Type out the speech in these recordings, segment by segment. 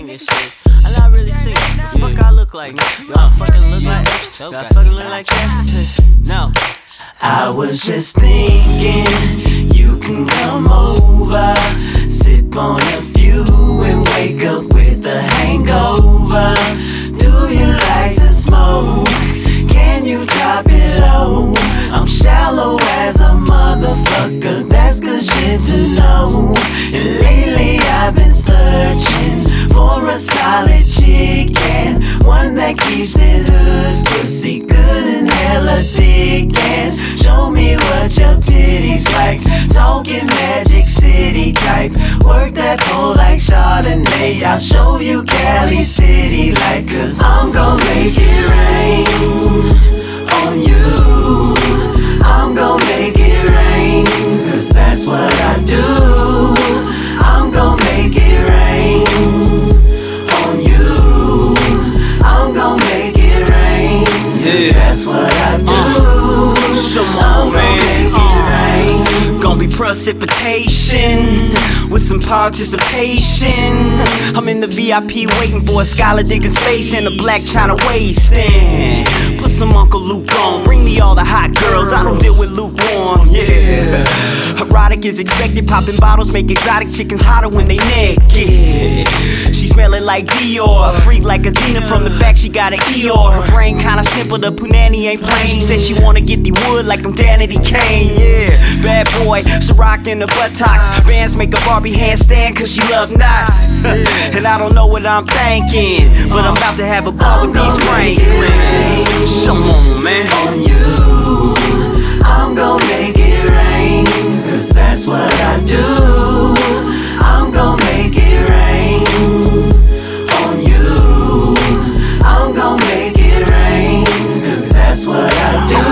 this shit. I'm not really singing. The fuck I look like? Do I fucking look like? Do I fucking look like that? No. I was just thinking you can come over, sip on a few and wake up with a hangover. Do you like to smoke? Can you drop it low? I'm shallow as a motherfucker, that's good shit to know. And lately I've been searching for a solid chick and one that keeps it hood, pussy good and hella thick. And show me what your titties like, talking Magic City type. Work that pole like Chardonnay, I'll show you Cali City like. Cause I'm gon' make it rain on you. I'm gon' make it rain, cause that's what I do. I'm gon' make it rain on you. I'm gon' make it rain, cause that's what I do. Come on, man. Gonna be precipitation with some participation. I'm in the VIP waiting for a Skylar Diggins face and a black China wasting. Put some Uncle Luke on, bring me all the hot girls, I don't deal with lukewarm, yeah. Erotic is expected, popping bottles make exotic chickens hotter when they naked. She smelling like Dior, a freak like Adina from the back, she got an Eeyore. Her brain kinda simple, the punani ain't plain. She said she wanna get the wood like I'm Danity Kane, yeah. Bad boy, Ciroc in the buttocks. Bands make a Barbie handstand cause she love knots. And I don't know what I'm thinking, but I'm about to have a ball with these Franklins. Come on, man. On you, I'm gon' make it rain, cause that's what I do. I'm gon' make it rain on you. I'm gon' make it rain, cause that's what I do.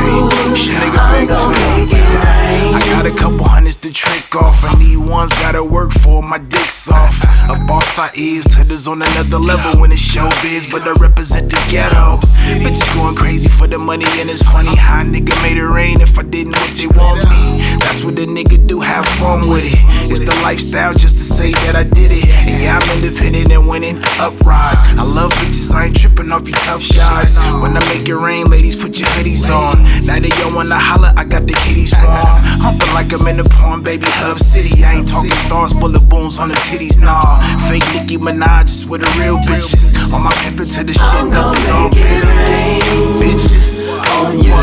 I'm gon' make it rain. I got a couple hundreds to trick off. I need ones, gotta work for my dick's off. A boss I is, hitters on another level when it's showbiz, but I represent the ghetto. Bitches going crazy for the money, and it's funny how a nigga made it rain if I didn't what they want me. That's what a nigga do, have fun with it. It's the lifestyle just to say that I did it. And yeah, I'm independent and winning, uprise. I love bitches, I ain't tripping off you tough guys. When I make it rain, ladies, put your hoodies on. Now that y'all wanna holler, I got the kitties warm. Humping like I'm in the porn, baby, Hub City. I ain't talking stars, bullet wounds on the titties, nah. Fake Nicki Minaj is with the real bitches. On my pimpin' to the shit, this is all business. Bitches on you,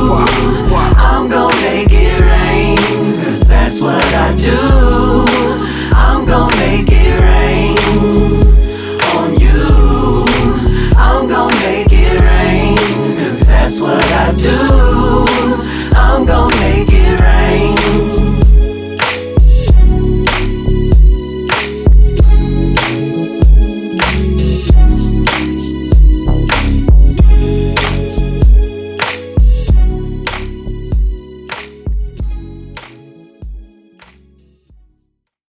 I'm gon' make it rain, cause that's what I do. I'm gon'